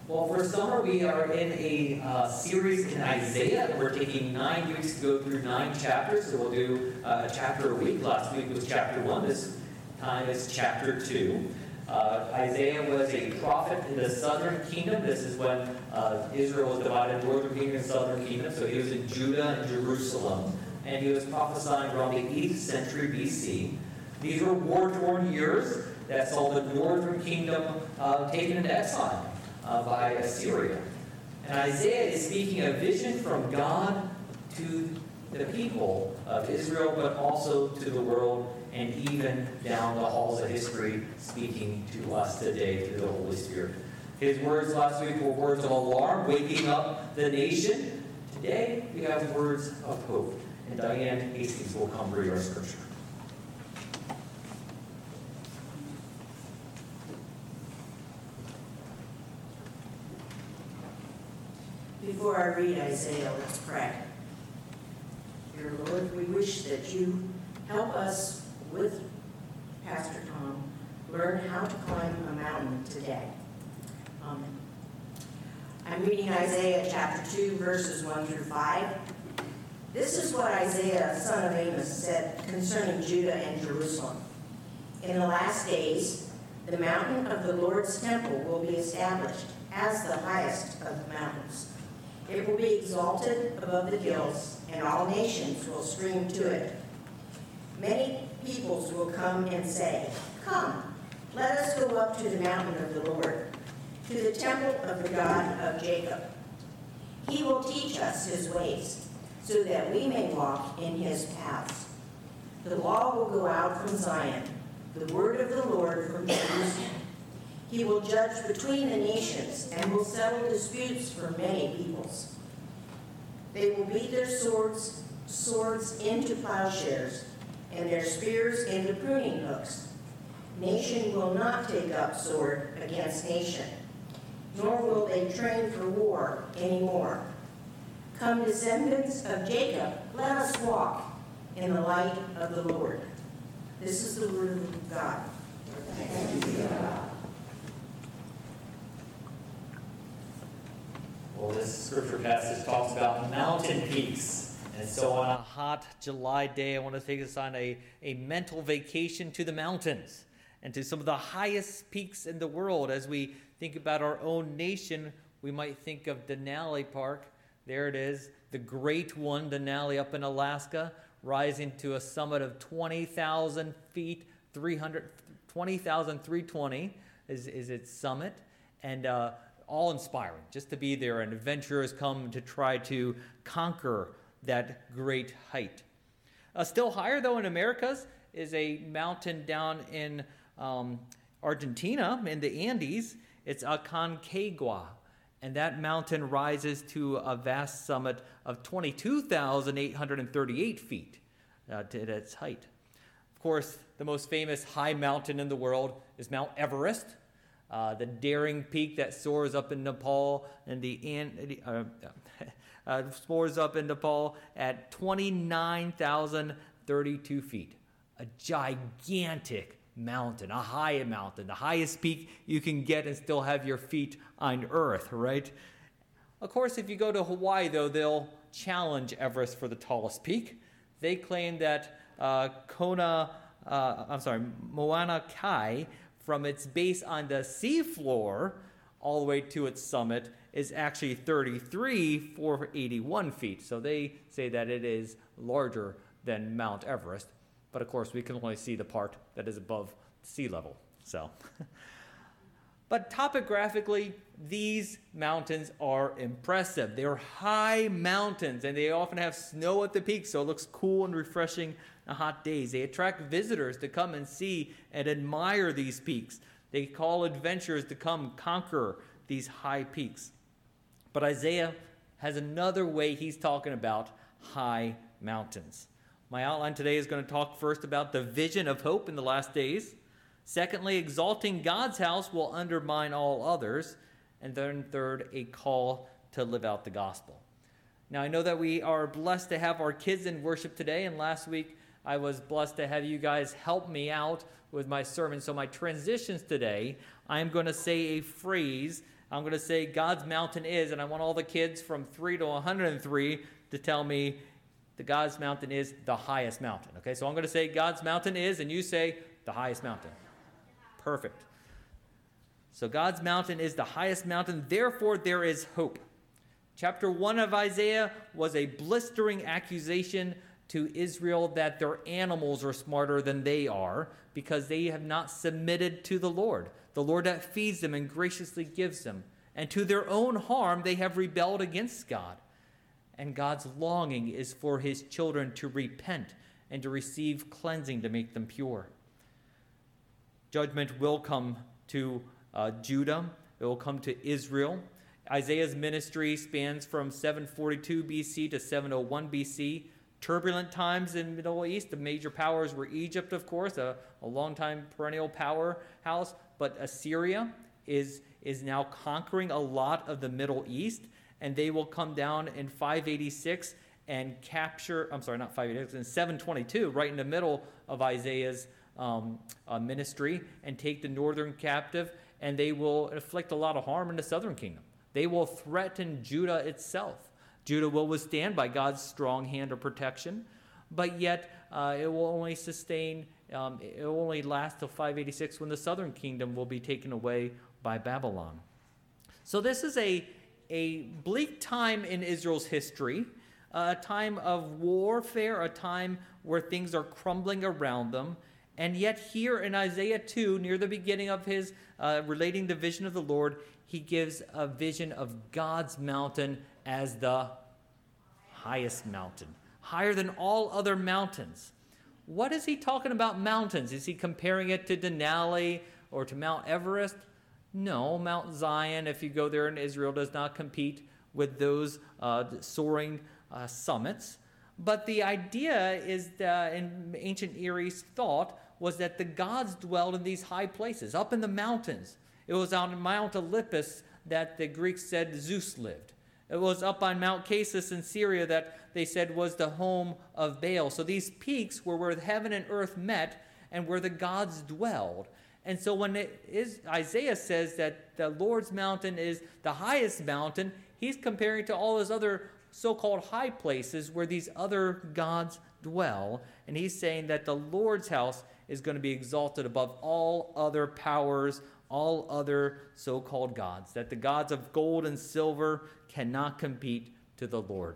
Well, for summer, we are in a series in Isaiah. We're taking 9 weeks to go through 9 chapters, so we'll do a chapter a week. Last week was chapter 1. This time is chapter 2. Isaiah was a prophet in the southern kingdom. This is when Israel was divided, northern kingdom and southern kingdom. So he was in Judah and Jerusalem. And he was prophesying around the 8th century BC. These were war-torn years that saw the northern kingdom taken into exile by Assyria. And Isaiah is speaking a vision from God to the people of Israel, but also to the world, and even down the halls of history, speaking to us today through the Holy Spirit. His words last week were words of alarm, waking up the nation. Today, we have words of hope. And Diane Hastings will come read our scripture. Before I read Isaiah, let's pray. Dear Lord, we wish that you help us with Pastor Tom learn how to climb a mountain today. Amen. I'm reading Isaiah chapter 2, verses 1 through 5. This is what Isaiah, son of Amos, said concerning Judah and Jerusalem. In the last days, the mountain of the Lord's temple will be established as the highest of the mountains. It will be exalted above the hills, and all nations will stream to it. Many peoples will come and say, "Come, let us go up to the mountain of the Lord, to the temple of the God of Jacob. He will teach us his ways, so that we may walk in his paths. The law will go out from Zion, the word of the Lord from Jerusalem. He will judge between the nations and will settle disputes for many peoples. They will beat their swords into plowshares and their spears into pruning hooks. Nation will not take up sword against nation, nor will they train for war anymore. Come, descendants of Jacob, let us walk in the light of the Lord." This is the word of God. Thanks be to God. Well, this scripture passage talks about mountain peaks. And so on a hot July day, I want to take us on a mental vacation to the mountains and to some of the highest peaks in the world. As we think about our own nation, we might think of Denali Park. There it is, the great one, Denali up in Alaska, rising to a summit of 20,000 feet, 20,320 is its summit. And all-inspiring just to be there, and adventurers come to try to conquer that great height. Still higher, though, in Americas is a mountain down in Argentina, in the Andes. It's Aconcagua, and that mountain rises to a vast summit of 22,838 feet to its height. Of course, the most famous high mountain in the world is Mount Everest. The daring peak that soars up in Nepal, and soars up in Nepal at 29,032 feet. A gigantic mountain, a high mountain, the highest peak you can get and still have your feet on earth, right? Of course, if you go to Hawaii, though, they'll challenge Everest for the tallest peak. They claim that Mauna Kea, from its base on the seafloor all the way to its summit, is actually 33,481 feet. So they say that it is larger than Mount Everest. But of course, we can only see the part that is above sea level. But topographically, these mountains are impressive. They're high mountains, and they often have snow at the peak, so it looks cool and refreshing on hot days. They attract visitors to come and see and admire these peaks. They call adventurers to come conquer these high peaks. But Isaiah has another way he's talking about high mountains. My outline today is going to talk first about the vision of hope in the last days. Secondly, exalting God's house will undermine all others. And then third, a call to live out the gospel. Now, I know that we are blessed to have our kids in worship today, and last week I was blessed to have you guys help me out with my sermon. So my transitions today, I am going to say a phrase I'm going to say God's mountain is, and I want all the kids from 3 to 103 to tell me the God's mountain is the highest mountain. Okay, so I'm going to say God's mountain is, and you say the highest mountain. Perfect. So God's mountain is the highest mountain, therefore there is hope. Chapter 1 of Isaiah was a blistering accusation to Israel that their animals are smarter than they are because they have not submitted to the Lord that feeds them and graciously gives them. And to their own harm, they have rebelled against God. And God's longing is for his children to repent and to receive cleansing to make them pure. Judgment will come to Judah. It will come to Israel. Isaiah's ministry spans from 742 BC to 701 BC. Turbulent times in the Middle East. The major powers were Egypt, of course, a long-time perennial powerhouse. But Assyria is now conquering a lot of the Middle East. And they will come down in 586 and capture, I'm sorry, not 586, in 722, right in the middle of Isaiah's ministry, and take the northern captive. And they will inflict a lot of harm in the southern kingdom. They will threaten Judah itself. Judah will withstand by God's strong hand of protection, but yet it will only sustain, it will only last till 586 when the southern kingdom will be taken away by Babylon. So this is a bleak time in Israel's history, a time of warfare, a time where things are crumbling around them. And yet here in Isaiah 2, near the beginning of his relating the vision of the Lord, he gives a vision of God's mountain as the highest mountain, higher than all other mountains. What is he talking about mountains? Is he comparing it to Denali or to Mount Everest? No, Mount Zion, if you go there in Israel, does not compete with those soaring summits. But the idea is that in ancient Near East thought was that the gods dwelled in these high places, up in the mountains. It was on Mount Olympus that the Greeks said Zeus lived. It was up on Mount Casus in Syria that they said was the home of Baal. So these peaks were where heaven and earth met and where the gods dwelled. And so when Isaiah says that the Lord's mountain is the highest mountain, he's comparing to all those other so-called high places where these other gods dwell. And he's saying that the Lord's house is going to be exalted above all other powers, all other so-called gods, that the gods of gold and silver cannot compete to the Lord.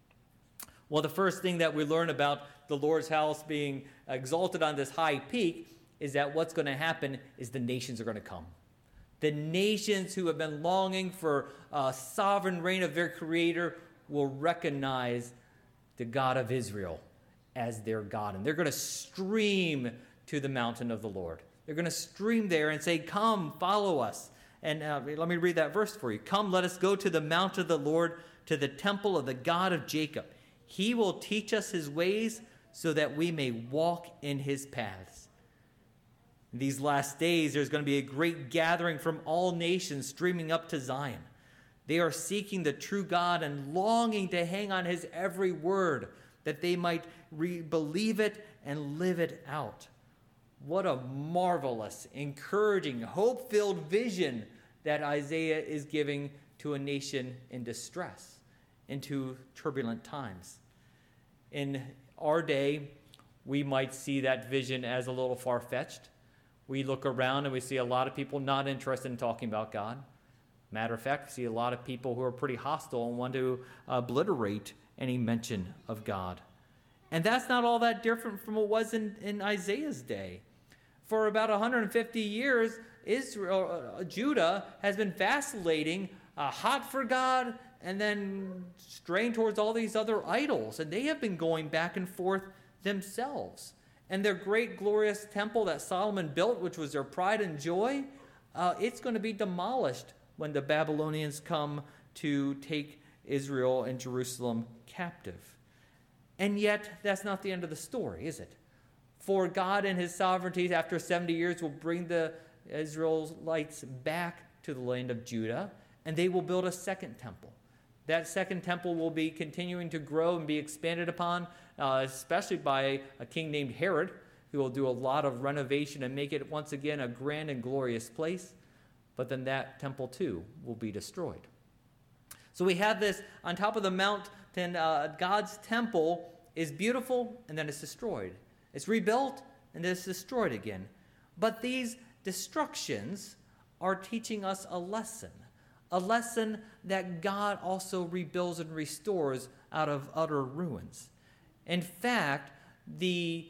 Well, the first thing that we learn about the Lord's house being exalted on this high peak is that what's going to happen is the nations are going to come. The nations who have been longing for a sovereign reign of their Creator will recognize the God of Israel as their God. And they're going to stream to the mountain of the Lord. They're going to stream there and say, "Come, follow us." And let me read that verse for you. "Come, let us go to the mountain of the Lord, to the temple of the God of Jacob. He will teach us his ways so that we may walk in his paths." In these last days, there's going to be a great gathering from all nations streaming up to Zion. They are seeking the true God and longing to hang on his every word, that they might believe it and live it out. What a marvelous, encouraging, hope-filled vision that Isaiah is giving to a nation in distress, into turbulent times. In our day, we might see that vision as a little far-fetched. We look around and we see a lot of people not interested in talking about God. Matter of fact, we see a lot of people who are pretty hostile and want to obliterate any mention of God. And that's not all that different from what was in Isaiah's day. For about 150 years, Judah has been vacillating, hot for God, and then straying towards all these other idols. And they have been going back and forth themselves. And their great glorious temple that Solomon built, which was their pride and joy, it's going to be demolished when the Babylonians come to take Israel and Jerusalem captive. And yet, that's not the end of the story, is it? For God in his sovereignty, after 70 years, will bring the Israelites back to the land of Judah, and they will build a second temple. That second temple will be continuing to grow and be expanded upon, especially by a king named Herod, who will do a lot of renovation and make it once again a grand and glorious place. but then that temple too will be destroyed. So we have this on top of the mountain, God's temple is beautiful, and then it's destroyed. It's rebuilt, and then it's destroyed again. But these destructions are teaching us a lesson that God also rebuilds and restores out of utter ruins. In fact, the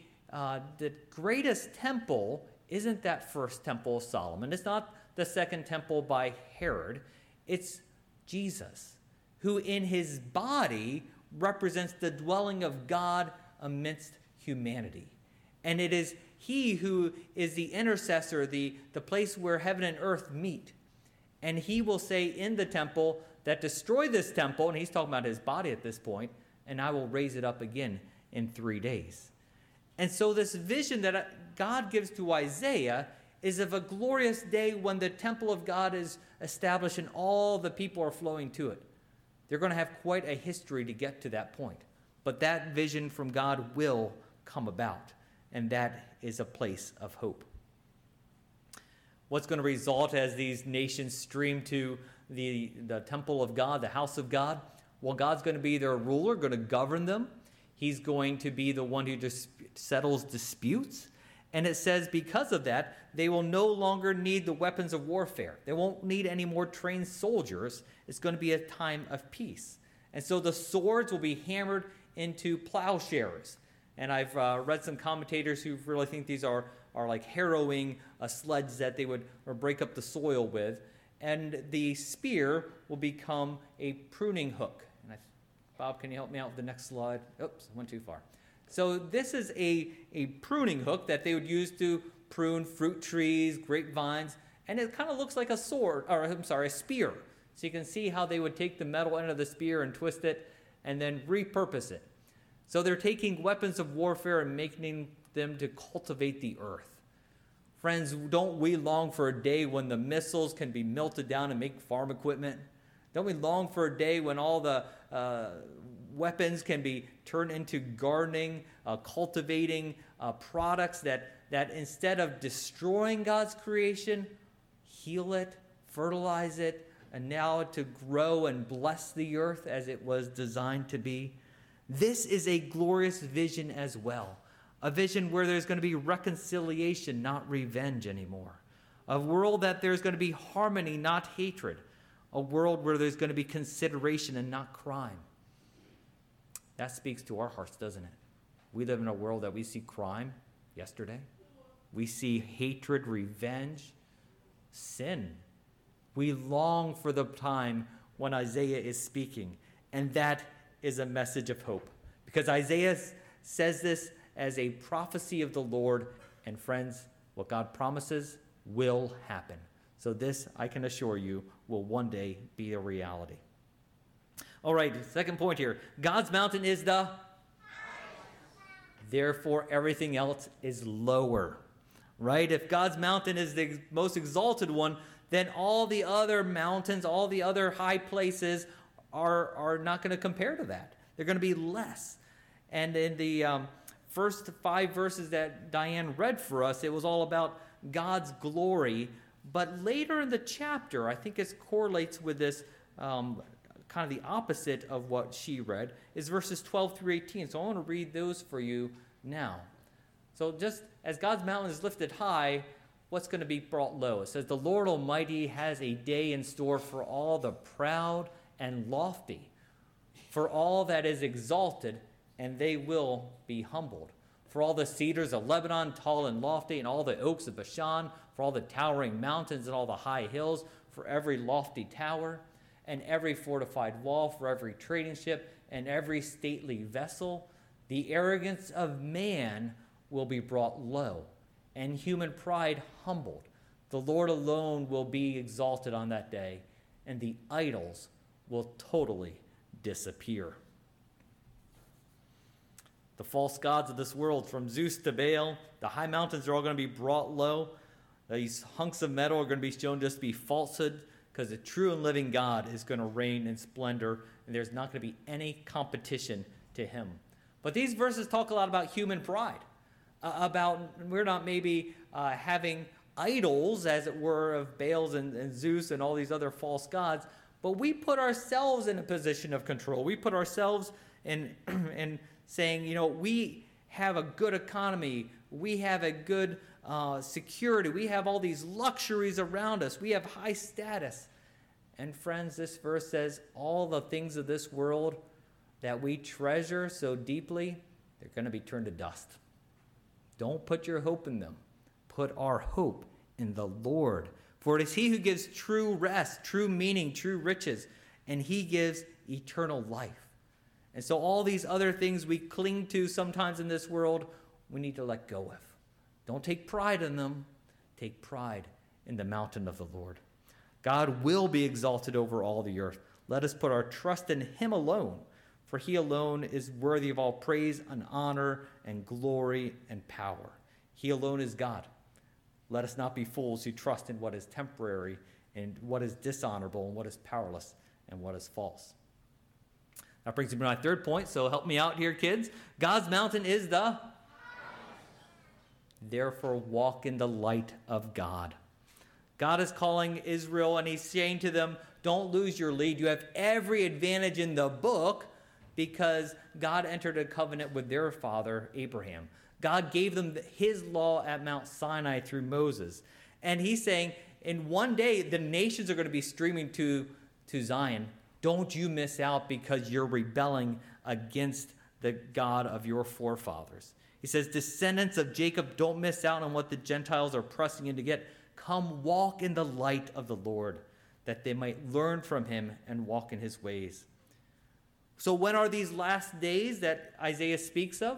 greatest temple isn't that first temple of Solomon. It's not the second temple by Herod. It's Jesus, who in his body represents the dwelling of God amidst humanity. And it is he who is the intercessor, the place where heaven and earth meet. And he will say in the temple that destroy this temple, and he's talking about his body at this point, and I will raise it up again in 3 days. And so this vision that God gives to Isaiah is of a glorious day when the temple of God is established and all the people are flowing to it. They're going to have quite a history to get to that point. But that vision from God will come about, and that is a place of hope. What's going to result as these nations stream to the temple of God, the house of God? Well, God's going to be their ruler, going to govern them. He's going to be the one who settles disputes. And it says because of that, they will no longer need the weapons of warfare. They won't need any more trained soldiers. It's going to be a time of peace. And so the swords will be hammered into plowshares. And I've read some commentators who really think these are like harrowing sleds that they would break up the soil with. And the spear will become a pruning hook. And Bob, can you help me out with the next slide? Oops, I went too far. So this is a pruning hook that they would use to prune fruit trees, grapevines, and it kind of looks like a spear. So you can see how they would take the metal end of the spear and twist it and then repurpose it. So they're taking weapons of warfare and making them to cultivate the earth. Friends, don't we long for a day when the missiles can be melted down and make farm equipment? Don't we long for a day when all the weapons can be turned into gardening, cultivating products that instead of destroying God's creation, heal it, fertilize it, and now to grow and bless the earth as it was designed to be? This is a glorious vision as well. A vision where there's going to be reconciliation, not revenge anymore. A world that there's going to be harmony, not hatred. A world where there's going to be consideration and not crime. That speaks to our hearts, doesn't it? We live in a world that we see crime yesterday. We see hatred, revenge, sin. We long for the time when Isaiah is speaking. And that is a message of hope. Because Isaiah says this as a prophecy of the Lord. And friends, what God promises will happen. So this, I can assure you, will one day be a reality. All right, second point here. God's mountain is the highest. Therefore, everything else is lower. Right? If God's mountain is the most exalted one, then all the other mountains, all the other high places are not going to compare to that. They're going to be less. And in the first 5 verses that Diane read for us, it was all about God's glory. But later in the chapter, I think it correlates with this kind of the opposite of what she read, is verses 12 through 18. So I want to read those for you now. So just as God's mountain is lifted high, what's going to be brought low? It says, the Lord Almighty has a day in store for all the proud and lofty, for all that is exalted, and they will be humbled. For all the cedars of Lebanon, tall and lofty, and all the oaks of Bashan, for all the towering mountains and all the high hills, for every lofty tower, and every fortified wall, for every trading ship, and every stately vessel. The arrogance of man will be brought low, and human pride humbled. The Lord alone will be exalted on that day, and the idols will totally disappear. The false gods of this world, from Zeus to Baal, the high mountains are all going to be brought low. These hunks of metal are going to be shown just to be falsehood, because the true and living God is going to reign in splendor, and there's not going to be any competition to him. But these verses talk a lot about human pride, about we're not maybe having idols, as it were, of Baals and Zeus and all these other false gods, but we put ourselves in a position of control. We put ourselves in saying, we have a good economy, we have a good security, we have all these luxuries around us, we have high status. And friends, this verse says all the things of this world that we treasure so deeply, they're going to be turned to dust. Don't put your hope in them. Put our hope in the Lord. For it is he who gives true rest, true meaning, true riches, and he gives eternal life. And so all these other things we cling to sometimes in this world, we need to let go of. Don't take pride in them. Take pride in the mountain of the Lord. God will be exalted over all the earth. Let us put our trust in him alone, for he alone is worthy of all praise and honor and glory and power. He alone is God. Let us not be fools who trust in what is temporary and what is dishonorable and what is powerless and what is false. That brings me to my third point, so help me out here, kids. God's mountain is the... Therefore, walk in the light of God. God is calling Israel, and he's saying to them, don't lose your lead. You have every advantage in the book because God entered a covenant with their father, Abraham. God gave them his law at Mount Sinai through Moses. And he's saying, in one day, the nations are going to be streaming to Zion. Don't you miss out because you're rebelling against the God of your forefathers. He says, descendants of Jacob, don't miss out on what the Gentiles are pressing in to get. Come walk in the light of the Lord, that they might learn from him and walk in his ways. So when are these last days that Isaiah speaks of?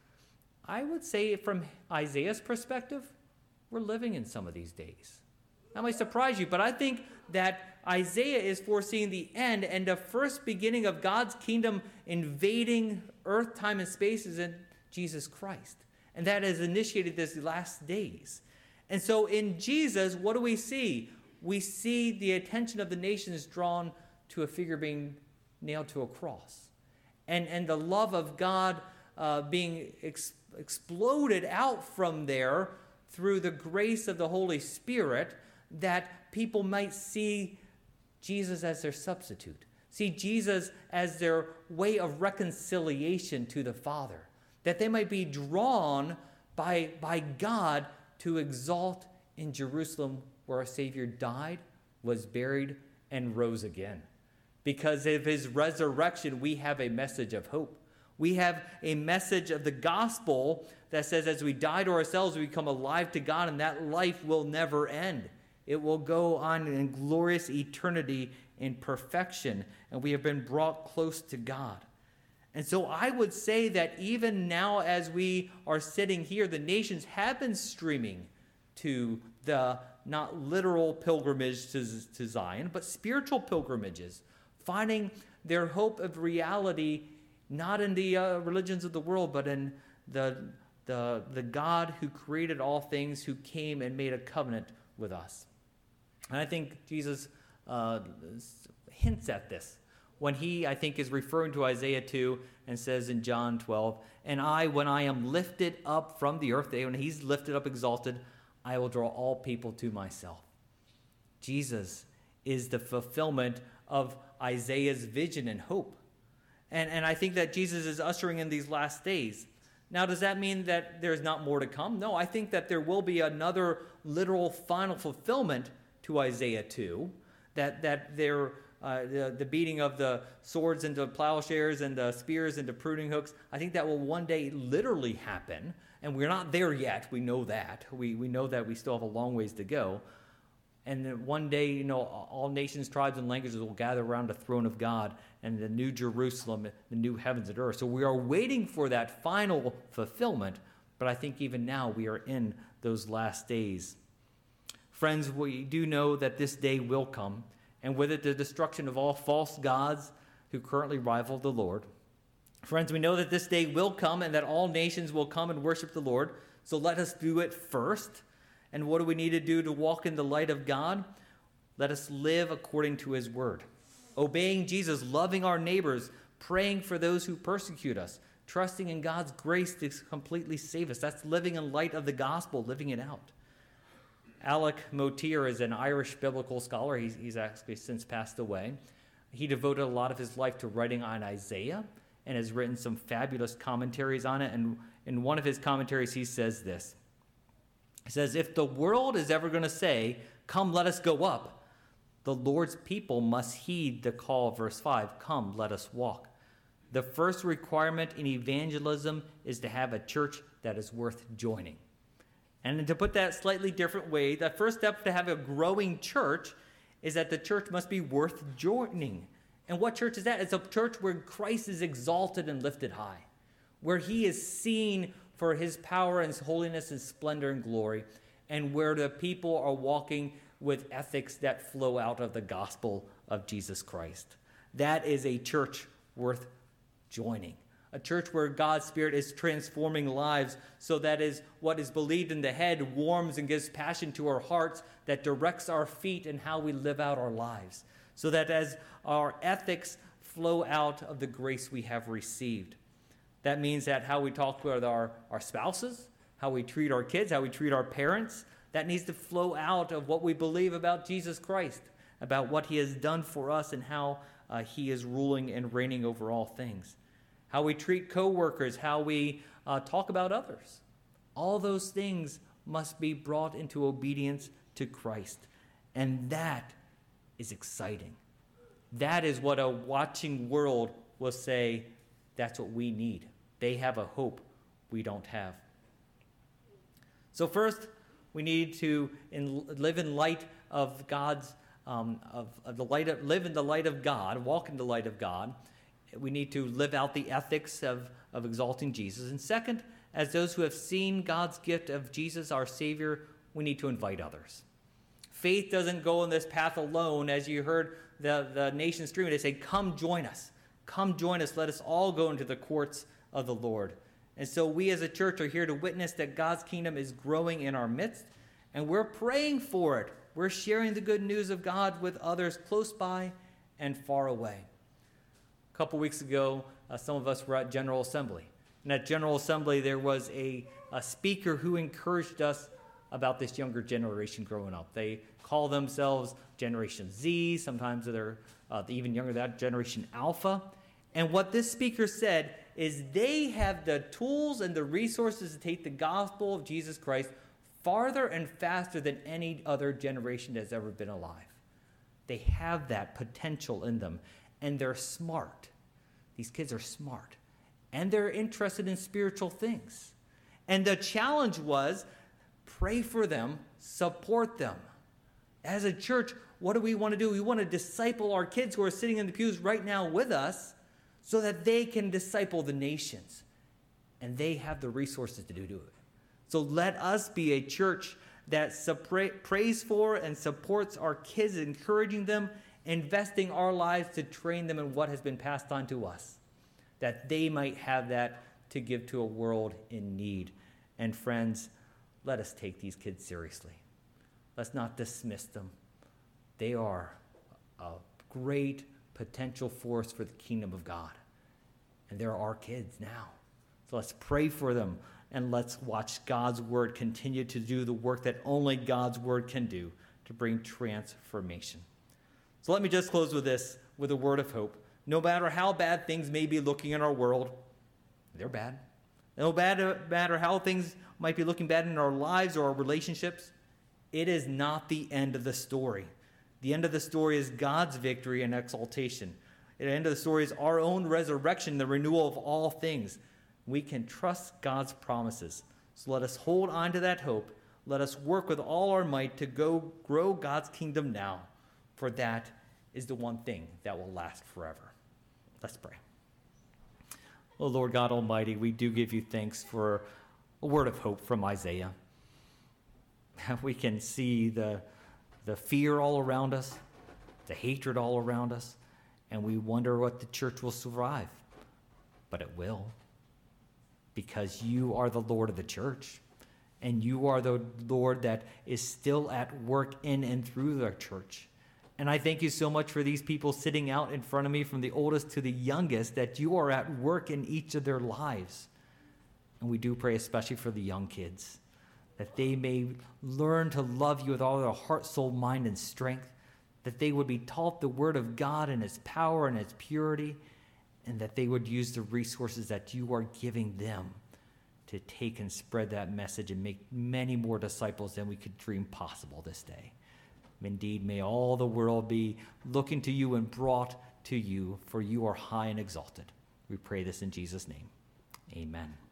I would say from Isaiah's perspective, we're living in some of these days. That might surprise you, but I think that Isaiah is foreseeing the end and the first beginning of God's kingdom invading earth, time, and space is in Jesus Christ. And that has initiated these last days. And so in Jesus, what do we see? We see the attention of the nations drawn to a figure being nailed to a cross. And the love of God being exploded out from there through the grace of the Holy Spirit, that people might see Jesus as their substitute, see Jesus as their way of reconciliation to the Father, that they might be drawn by God to exalt in Jerusalem where our Savior died, was buried, and rose again. Because of his resurrection, we have a message of hope. We have a message of the gospel that says as we die to ourselves, we become alive to God, and that life will never end. It will go on in glorious eternity in perfection, and we have been brought close to God. And so I would say that even now as we are sitting here, the nations have been streaming to the not literal pilgrimage to Zion, but spiritual pilgrimages, finding their hope of reality not in the religions of the world, but in the God who created all things, who came and made a covenant with us. And I think Jesus hints at this when he, I think, is referring to Isaiah 2 and says in John 12, and I, when I am lifted up from the earth, when he's lifted up, exalted, I will draw all people to myself. Jesus is the fulfillment of Isaiah's vision and hope. And I think that Jesus is ushering in these last days. Now, does that mean that there's not more to come? No, I think that there will be another literal final fulfillment to Isaiah 2, that the beating of the swords into plowshares and the spears into pruning hooks, I think that will one day literally happen. And we're not there yet. We know that. We know that we still have a long ways to go. And then one day, all nations, tribes, and languages will gather around the throne of God and the new Jerusalem, the new heavens and earth. So we are waiting for that final fulfillment, but I think even now we are in those last days. Friends, we do know that this day will come, and with it the destruction of all false gods who currently rival the Lord. Friends, we know that this day will come and that all nations will come and worship the Lord, so let us do it first. And what do we need to do to walk in the light of God? Let us live according to his word, obeying Jesus, loving our neighbors, praying for those who persecute us, trusting in God's grace to completely save us. That's living in light of the gospel, living it out. Alec Motier is an Irish biblical scholar. He's actually since passed away. He devoted a lot of his life to writing on Isaiah and has written some fabulous commentaries on it. And in one of his commentaries, he says this. He says, if the world is ever going to say, come, let us go up, the Lord's people must heed the call of verse 5, come, let us walk. The first requirement in evangelism is to have a church that is worth joining. And to put that slightly different way, the first step to have a growing church is that the church must be worth joining. And what church is that? It's a church where Christ is exalted and lifted high, where he is seen for his power and his holiness and splendor and glory, and where the people are walking with ethics that flow out of the gospel of Jesus Christ. That is a church worth joining. A church where God's Spirit is transforming lives, so that is what is believed in the head warms and gives passion to our hearts, that directs our feet and how we live out our lives, so that as our ethics flow out of the grace we have received. That means that how we talk with our spouses, how we treat our kids, how we treat our parents, that needs to flow out of what we believe about Jesus Christ, about what he has done for us and how he is ruling and reigning over all things. How we treat co-workers, how we talk about others. All those things must be brought into obedience to Christ. And that is exciting. That is what a watching world will say, that's what we need. They have a hope we don't have. So first, we need to live in light of God's, live in the light of God, walk in the light of God. We need to live out the ethics of exalting Jesus. And second, as those who have seen God's gift of Jesus, our Savior, we need to invite others. Faith doesn't go on this path alone. As you heard the nation stream, they say, come join us. Come join us. Let us all go into the courts of the Lord. And so we as a church are here to witness that God's kingdom is growing in our midst, and we're praying for it. We're sharing the good news of God with others close by and far away. A couple weeks ago, some of us were at General Assembly. And at General Assembly, there was a speaker who encouraged us about this younger generation growing up. They call themselves Generation Z. Sometimes they're even younger than that, Generation Alpha. And what this speaker said is they have the tools and the resources to take the gospel of Jesus Christ farther and faster than any other generation that's ever been alive. They have that potential in them. And they're smart. These kids are smart. And they're interested in spiritual things. And the challenge was, pray for them, support them. As a church, what do we want to do? We want to disciple our kids who are sitting in the pews right now with us so that they can disciple the nations. And they have the resources to do it. So let us be a church that prays for and supports our kids, encouraging them, investing our lives to train them in what has been passed on to us, that they might have that to give to a world in need. And friends, let us take these kids seriously. Let's not dismiss them. They are a great potential force for the kingdom of God. And they're our kids now. So let's pray for them, and let's watch God's word continue to do the work that only God's word can do to bring transformation. So let me just close with this, with a word of hope. No matter how bad things may be looking in our world, they're bad. No matter how things might be looking bad in our lives or our relationships, it is not the end of the story. The end of the story is God's victory and exaltation. The end of the story is our own resurrection, the renewal of all things. We can trust God's promises. So let us hold on to that hope. Let us work with all our might to go grow God's kingdom now. For that is the one thing that will last forever. Let's pray. Oh, Lord God Almighty, we do give you thanks for a word of hope from Isaiah. We can see the fear all around us, the hatred all around us, and we wonder what the church will survive. But it will, because you are the Lord of the church, and you are the Lord that is still at work in and through the church. And I thank you so much for these people sitting out in front of me, from the oldest to the youngest, that you are at work in each of their lives. And we do pray especially for the young kids, that they may learn to love you with all their heart, soul, mind, and strength, that they would be taught the word of God and its power and its purity, and that they would use the resources that you are giving them to take and spread that message and make many more disciples than we could dream possible this day. Indeed, may all the world be looking to you and brought to you, for you are high and exalted. We pray this in Jesus' name. Amen.